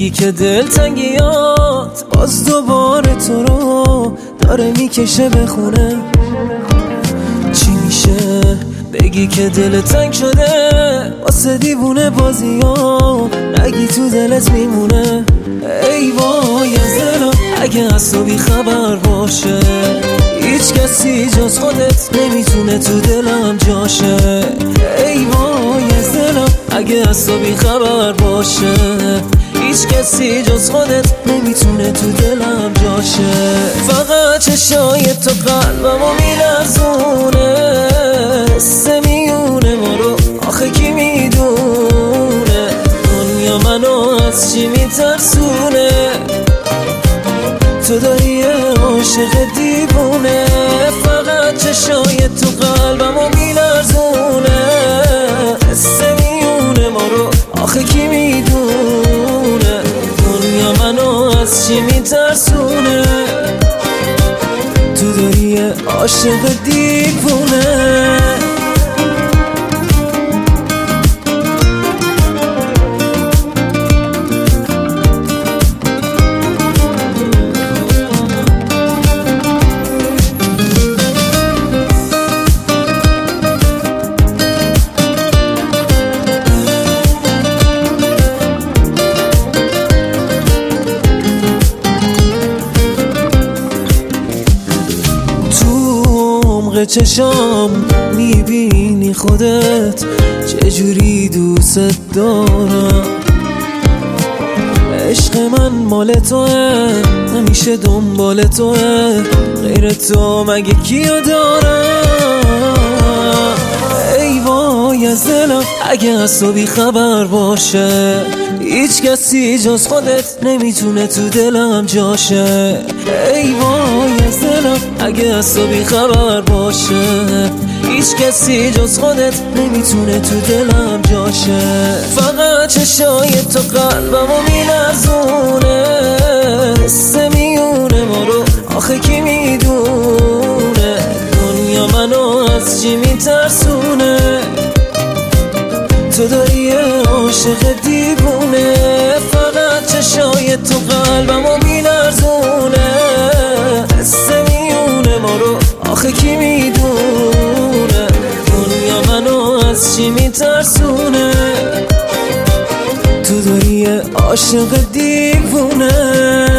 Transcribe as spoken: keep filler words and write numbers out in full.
بگی که دلتنگیات باز دوباره تو رو داره میکشه به خونه. چی میشه بگی که دل تنگ شده واسه دیوونه بازیات، نگی تو دلت میمونه. ای وای از دلم اگه از تو بی خبر باشه، هیچ کسی جز خودت نمیتونه تو دلم جاشه. ای وای از دلم اگه از تو بی خبر باشه، هیچ کسی جز خودت نمیتونه تو دلم جاشه. فقط چشای تو قلبمو میلرزونه، سه میونه ما رو آخه کی میدونه، دنیا منو از چی میترسونه. تو داری عاشق دیوونه، فقط چشای تو قلبمو میلرزونه، سه میونه ما رو آخه کی میدونه، دنیا منو از چی میترسونه. تو داری عاشق دیوونه. چشام میبینی خودت چجوری دوست دارم، عشق من مال توه همیشه دنبال توه، غیر تو مگه کیو دارم. ای وای از دلم اگه از تو بی خبر باشه، هیچ کسی جز خودت نمیتونه تو دلم جاشه. ای وای از دلم اگه از تو بی خبر باشه، هیچ کسی جز خودت نمیتونه تو دلم جاشه. فقط چشای تو قلبمو میلرزونه، سه میونه ما رو آخه کی میدونه، دنیا منو از چی میترسونه. تو داری عاشق دیوونه، فقط چشای تو قلبمو میلرزونه، سه میونه ما رو آخه کی میدونه، دنیا منو از چی میترسونه. تو داری عاشق دیوونه.